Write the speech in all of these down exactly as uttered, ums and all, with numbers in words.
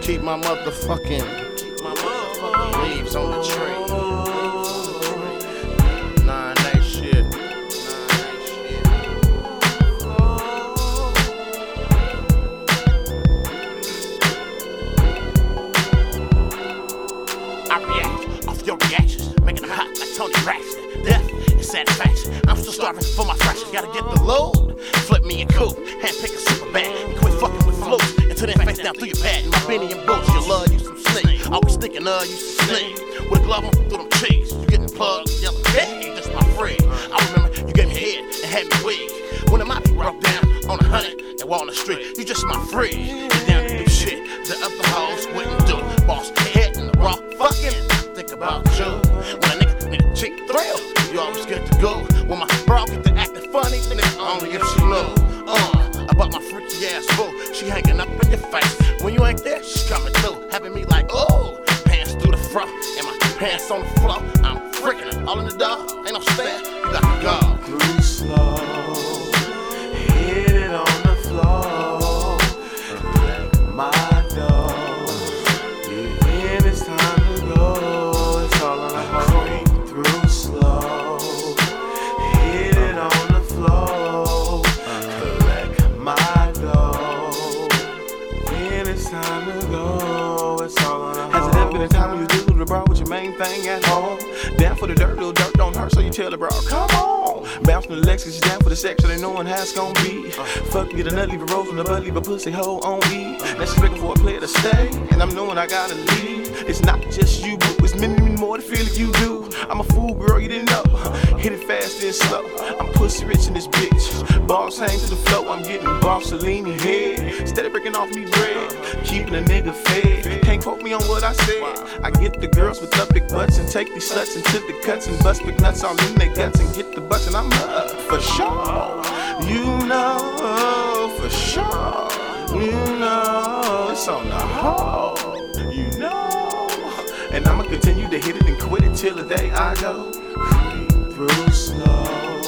Keep my motherfucking, keep my motherfucking leaves on the tree. Nah, that shit. I react off your reactions, making them hot like Tony Braxton. Death and satisfaction. I'm still starving for my fractions. Gotta get the load, flip me and cool. Handpick a super bag and quit fucking with flows. Until then, face down through your pad. My Benny and Boots, your love, you some snake. Always thinking of you some snake. With a glove on through them cheeks. You getting plugged, yelling, hey, that's my friend. I remember you gave me head and had me weak. When the mighty broke down on a hundred and walk on the street, you just my friend. You down to do shit the other hoes wouldn't do. Boss head in the raw fucking. Think about you. When a nigga need a cheap thrill, you always get to go. When my bro get to acting funny, nigga, only if she know. Uh, about my freaky ass boo, she hanging up in your face. When you ain't there, she's coming through, having me like, oh, pants through the front, and my pants on the floor. I'm freaking her, all in the door, ain't no stand, you got to go. Through slow, hit it on the floor, collect my dough. When it's time to go, it's all on the home. Through slow, hit it on the floor, collect my dough. When it's time to go, it's all on the home. Has it ever been a time when you do the bro with your main thing at home? Down for the dirt, little dirt don't hurt, so you tell the bro, come on. Bounce from the Lexus, down for the sex, so they know how it's gon' be. Fuck, get a nut, leave a roll from the butt, leave a pussy hole on E. Now she's looking for a player to stay, and I'm knowing I gotta leave. It's not just you, but it's many, many more to feel like you do. I'm a fool, girl, you didn't know. Hit it fast and slow. I'm pussy rich in this bitch. Balls hang to the floor, I'm getting Barcelona head. Steady breaking off me bread, keeping a nigga fed. Can't quote me on what I said. I get the girls with the big butts and take these sluts into the cuts and bust big nuts all in their guts and get the butts and I'm up for sure. You know, for sure. You know, it's on the hole. You know, and I'ma continue to hit it and quit it till the day I go. Creep through slow,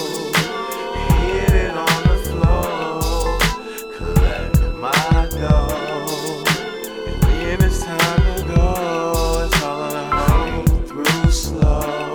hit it on the floor, collect my dough, and when it's time to go, it's all on the home. Through slow,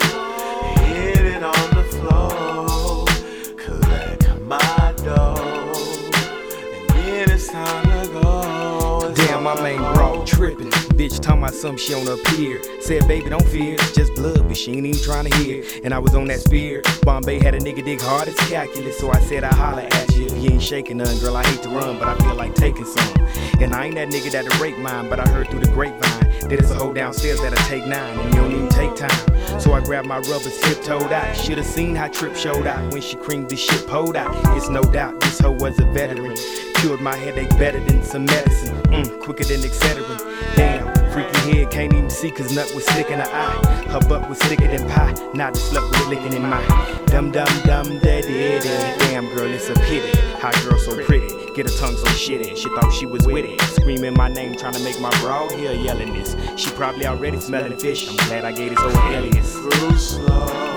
hit it on the floor, collect my dough, and when it's time to go, it's damn, my main bro trippin'. Bitch talking about something she on her pier. Said, baby, don't fear, it's just blood, but she ain't even trying to hear. And I was on that spear. Bombay had a nigga dig hard as calculus, so I said I holler at you if you ain't shaking none. Girl, I hate to run, but I feel like taking some. And I ain't that nigga that'll rape mine, but I heard through the grapevine that it's a hoe downstairs that'll take nine, and you don't even take time. So I grabbed my rubbers, tiptoed out. Should've seen how Trip showed out when she creamed this shit pulled out. It's no doubt this hoe was a veteran. Cured my headache better than some medicine. Mm, quicker than Excedrin. Damn, freaky head can't even see cause nut was sticking her eye. Her butt was thicker than pie. Now the slut was licking in mine. Dum dum dum da da da. Damn girl, it's a pity. Hot girl so pretty. Get her tongue so shitty. She thought she was with it. Screaming my name, trying to make my bra here yelling this. She probably already smelling fish. I'm glad I gave this old alias. through slow.